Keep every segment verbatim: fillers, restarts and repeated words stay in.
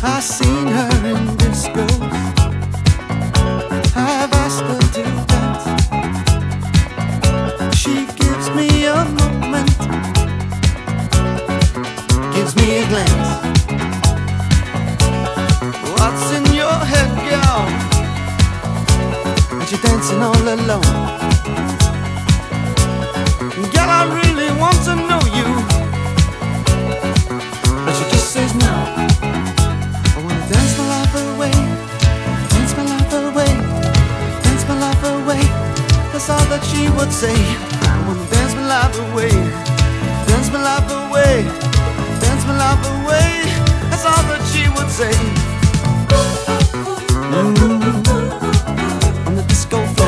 I've seen her in discos. I've asked her to dance. She gives me a moment, gives me a glance. What's in your head, girl? And you're dancing all alone. Girl, I really want to know you, but she just says no. I wanna dance my life away, dance my life away, dance my life away. That's all that she would say. I wanna dance my life away, dance my life away, dance my life away. That's all that she would say. Mm-hmm. On the disco floor.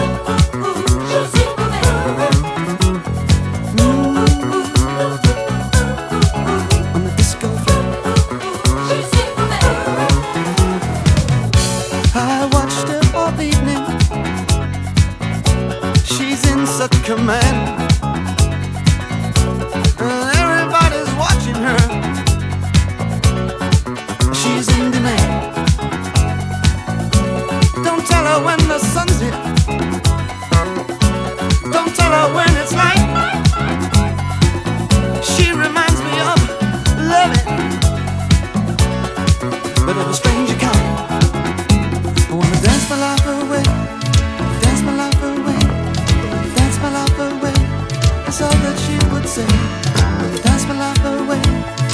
Command, and everybody's watching her. She's in demand. Don't tell her when the sun's here. Don't tell her when it's light. She reminds me of loving, but of a stranger kind. I wanna dance my life away, dance my life away, dance my life away. That's all that she would say. Dance my life away,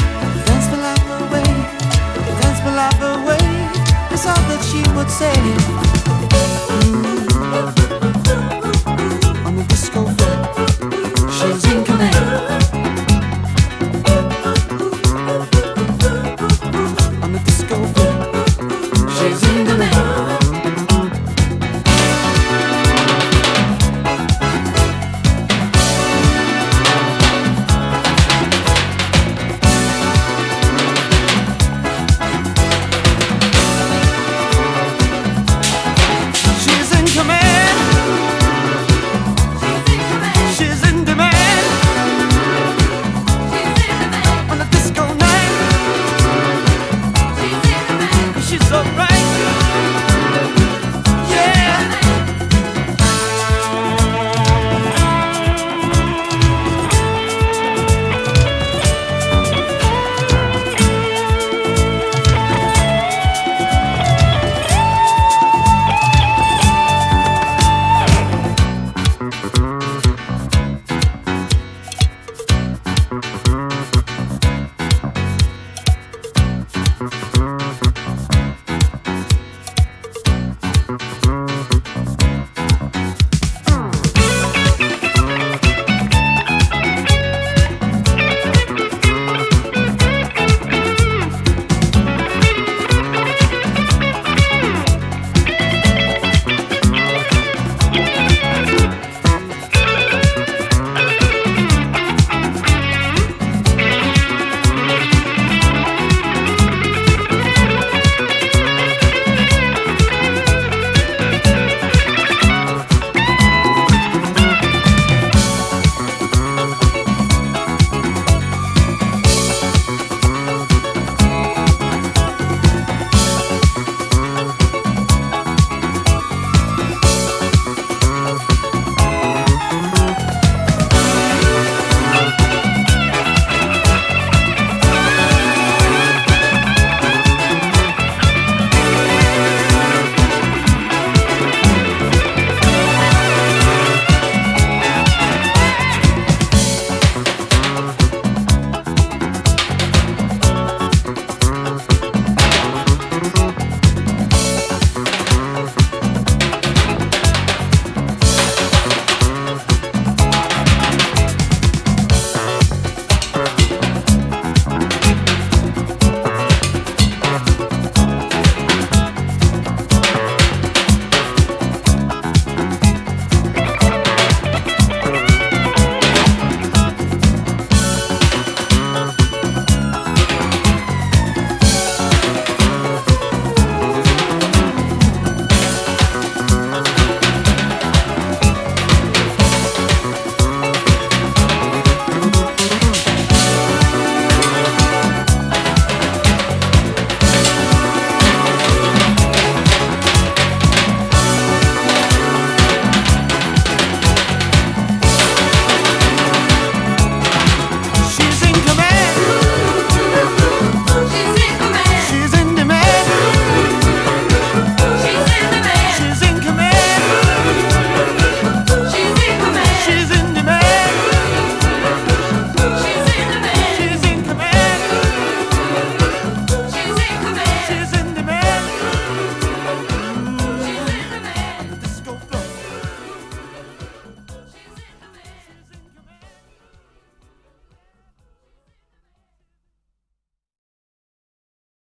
dance my life away, dance my life away. That's all that she would say.